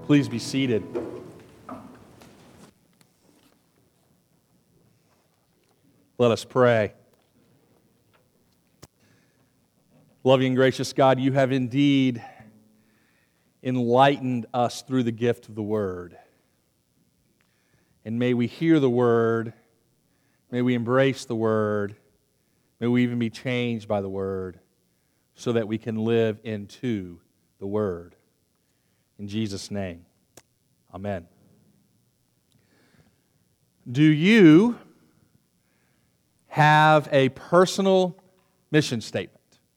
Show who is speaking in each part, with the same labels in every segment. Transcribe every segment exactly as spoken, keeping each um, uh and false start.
Speaker 1: Please be seated. Let us pray. Loving and gracious God, you have indeed enlightened us through the gift of the Word. And may we hear the Word, may we embrace the Word, may we even be changed by the Word, so that we can live into the Word. In Jesus' name, amen. Do you have a personal mission statement?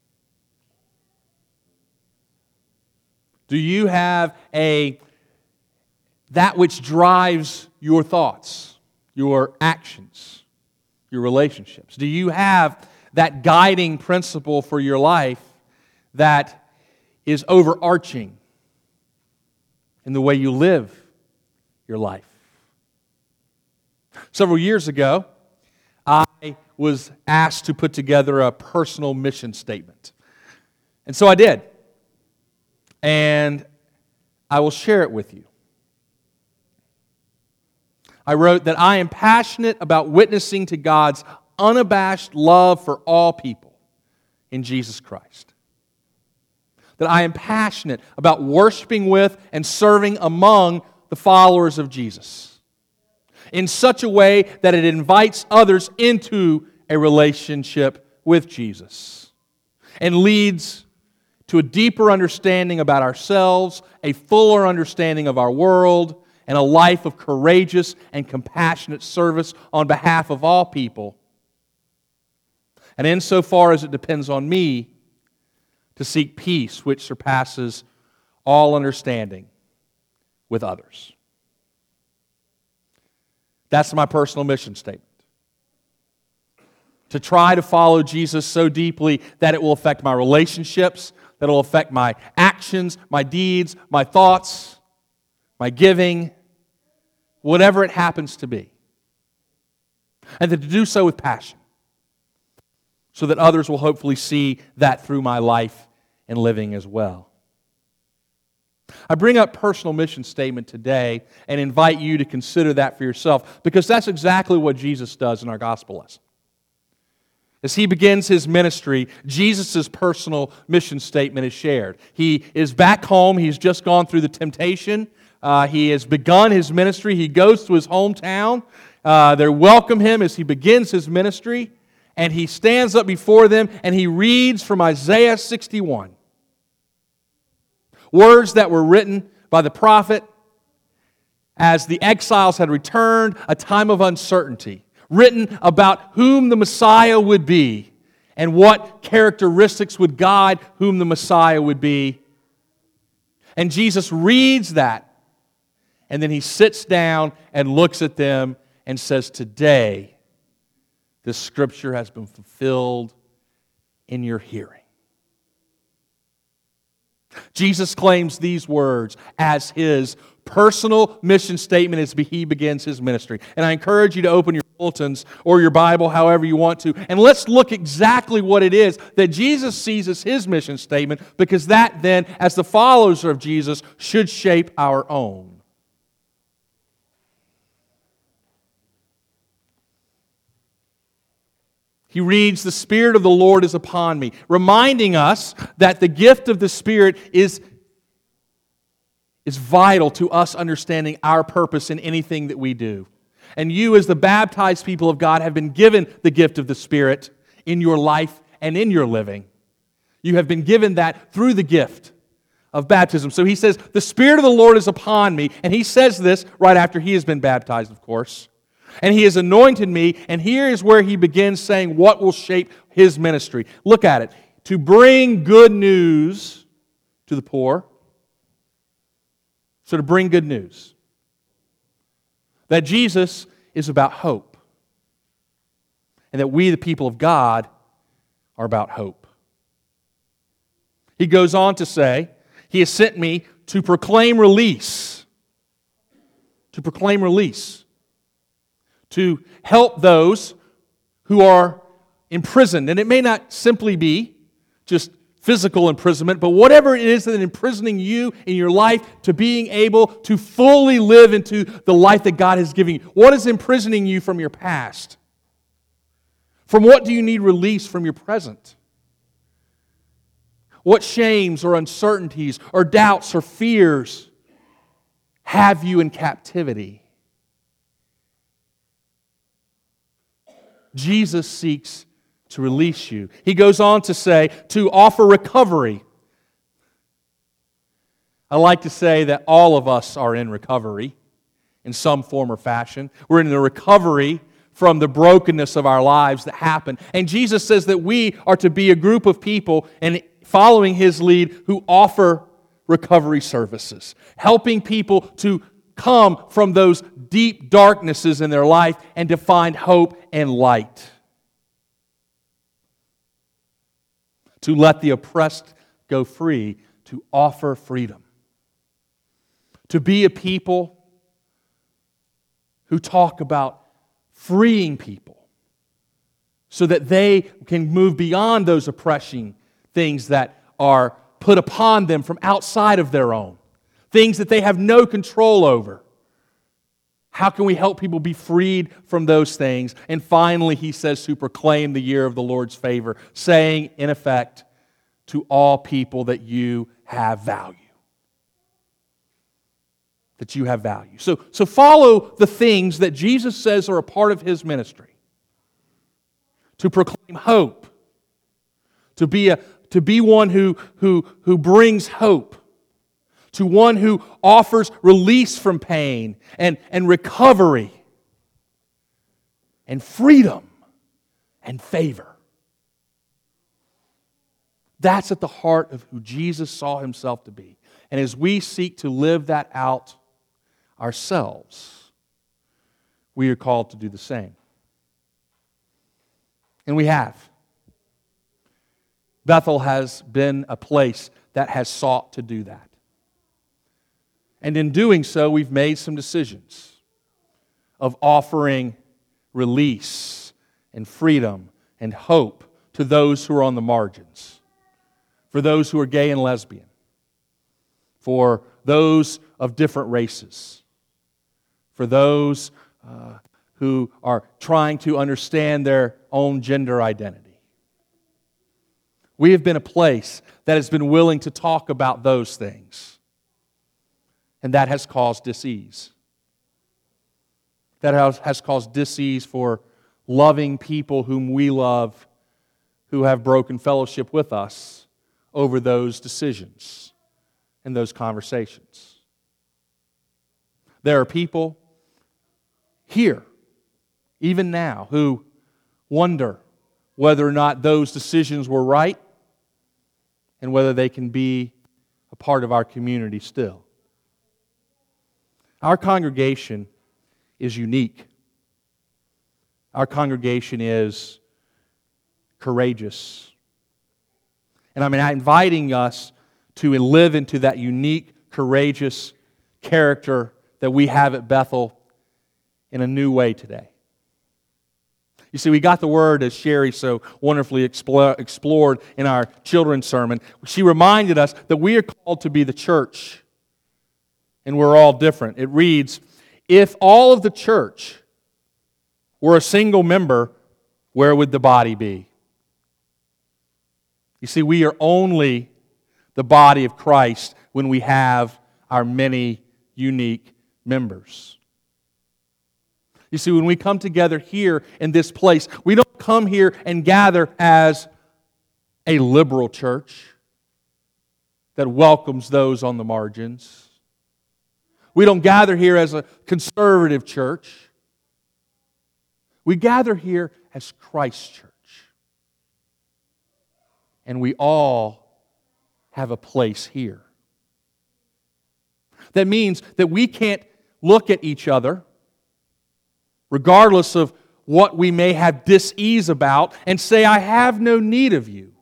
Speaker 1: Do you have a that which drives your thoughts, your actions, your relationships? Do you have that guiding principle for your life that is overarching in the way you live your life? Several years ago, I was asked to put together a personal mission statement. And so I did. And I will share it with you. I wrote that I am passionate about witnessing to God's unabashed love for all people in Jesus Christ. That I am passionate about worshiping with and serving among the followers of Jesus in such a way that it invites others into a relationship with Jesus and leads to a deeper understanding about ourselves, a fuller understanding of our world, and a life of courageous and compassionate service on behalf of all people. And insofar as it depends on me, to seek peace which surpasses all understanding with others. That's my personal mission statement. To try to follow Jesus so deeply that it will affect my relationships, that it will affect my actions, my deeds, my thoughts, my giving, whatever it happens to be. And to do so with passion, so that others will hopefully see that through my life and living as well. I bring up personal mission statement today and invite you to consider that for yourself, because that's exactly what Jesus does in our gospel lesson. As he begins his ministry, Jesus' personal mission statement is shared. He is back home. He's just gone through the temptation. Uh, he has begun his ministry. He goes to his hometown. Uh, they welcome him as he begins his ministry. And he stands up before them and he reads from Isaiah sixty-one. Words that were written by the prophet as the exiles had returned, a time of uncertainty. Written about whom the Messiah would be and what characteristics would guide whom the Messiah would be. And Jesus reads that, and then he sits down and looks at them and says, "Today, this scripture has been fulfilled in your hearing." Jesus claims these words as his personal mission statement as he begins his ministry. And I encourage you to open your bulletins or your Bible, however you want to, and let's look exactly what it is that Jesus sees as his mission statement, because that then, as the followers of Jesus, should shape our own. He reads, "The Spirit of the Lord is upon me," reminding us that the gift of the Spirit is, is vital to us understanding our purpose in anything that we do. And you, as the baptized people of God, have been given the gift of the Spirit in your life and in your living. You have been given that through the gift of baptism. So he says, "The Spirit of the Lord is upon me," and he says this right after he has been baptized, of course. "And he has anointed me," and here is where he begins saying what will shape his ministry. Look at it. "To bring good news to the poor." So to bring good news. That Jesus is about hope. And that we, the people of God, are about hope. He goes on to say, "He has sent me to proclaim release." To proclaim release. To help those who are imprisoned. And it may not simply be just physical imprisonment, but whatever it is that is imprisoning you in your life to being able to fully live into the life that God has given you. What is imprisoning you from your past? From what do you need release from your present? What shames or uncertainties or doubts or fears have you in captivity? Jesus seeks to release you. He goes on to say, to offer recovery. I like to say that all of us are in recovery in some form or fashion. We're in the recovery from the brokenness of our lives that happen. And Jesus says that we are to be a group of people, and following His lead, who offer recovery services, helping people to come from those deep darknesses in their life and to find hope and light. To let the oppressed go free, to offer freedom. To be a people who talk about freeing people so that they can move beyond those oppressing things that are put upon them from outside of their own, things that they have no control over. How can we help people be freed from those things? And finally, he says to proclaim the year of the Lord's favor, saying, in effect, to all people that you have value. That you have value. So, so follow the things that Jesus says are a part of His ministry. To proclaim hope. To be, a, to be one who, who, who brings hope. To one who offers release from pain and, and recovery and freedom and favor. That's at the heart of who Jesus saw Himself to be. And as we seek to live that out ourselves, we are called to do the same. And we have. Bethel has been a place that has sought to do that. And in doing so, we've made some decisions of offering release and freedom and hope to those who are on the margins, for those who are gay and lesbian, for those of different races, for those uh, who are trying to understand their own gender identity. We have been a place that has been willing to talk about those things. And that has caused dis-ease. That has, has caused dis-ease for loving people whom we love, who have broken fellowship with us over those decisions and those conversations. There are people here, even now, who wonder whether or not those decisions were right and whether they can be a part of our community still. Our congregation is unique. Our congregation is courageous. And I'm inviting us to live into that unique, courageous character that we have at Bethel in a new way today. You see, we got the word, as Sherry so wonderfully explored in our children's sermon. She reminded us that we are called to be the church. And we're all different. It reads, if all of the church were a single member, where would the body be? You see, we are only the body of Christ when we have our many unique members. You see, when we come together here in this place, we don't come here and gather as a liberal church that welcomes those on the margins. We don't gather here as a conservative church. We gather here as Christ's church. And we all have a place here. That means that we can't look at each other, regardless of what we may have dis-ease about, and say, I have no need of you.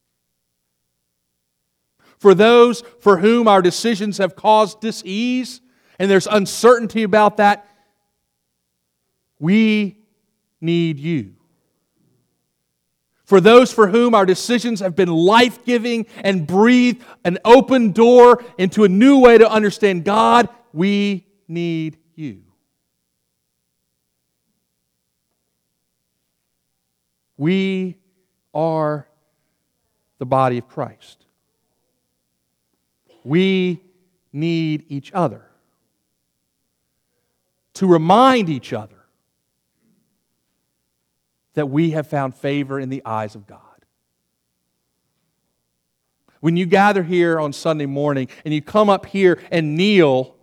Speaker 1: For those for whom our decisions have caused dis-ease, and there's uncertainty about that, we need you. For those for whom our decisions have been life-giving and breathed an open door into a new way to understand God, we need you. We are the body of Christ. We need each other to remind each other that we have found favor in the eyes of God. When you gather here on Sunday morning and you come up here and kneel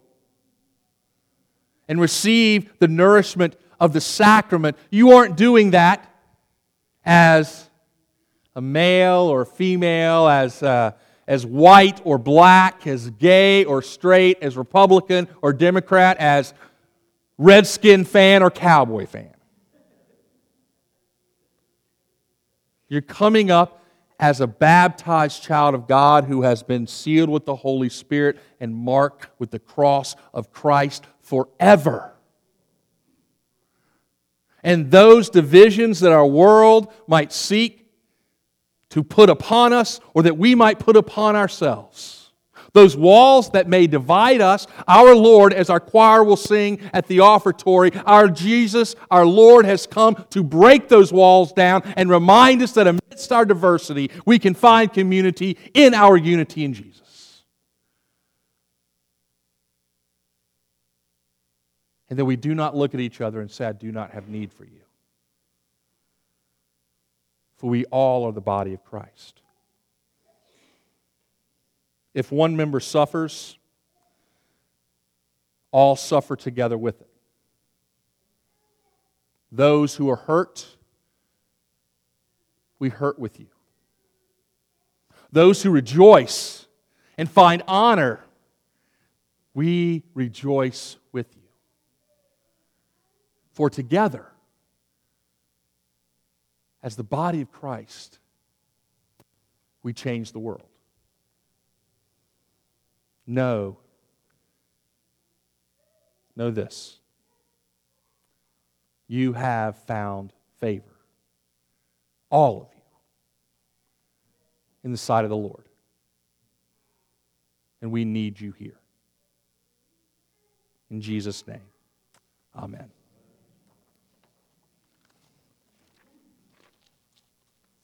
Speaker 1: and receive the nourishment of the sacrament, you aren't doing that as a male or female, as, uh, as white or black, as gay or straight, as Republican or Democrat, as Redskin fan or Cowboy fan. You're coming up as a baptized child of God who has been sealed with the Holy Spirit and marked with the cross of Christ forever. And those divisions that our world might seek to put upon us, or that we might put upon ourselves, those walls that may divide us, our Lord, as our choir will sing at the offertory, our Jesus, our Lord, has come to break those walls down and remind us that amidst our diversity, we can find community in our unity in Jesus. And that we do not look at each other and say, I do not have need for you. For we all are the body of Christ. If one member suffers, all suffer together with it. Those who are hurt, we hurt with you. Those who rejoice and find honor, we rejoice with you. For together, as the body of Christ, we change the world. Know, know this. You have found favor, all of you, in the sight of the Lord. And we need you here. In Jesus' name, amen.